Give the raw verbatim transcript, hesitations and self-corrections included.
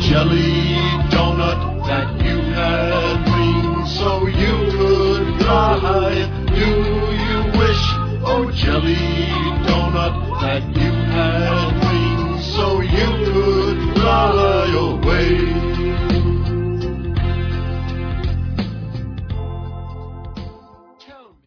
jelly donut that you had wings so you could fly. Do you wish, oh jelly donut, that you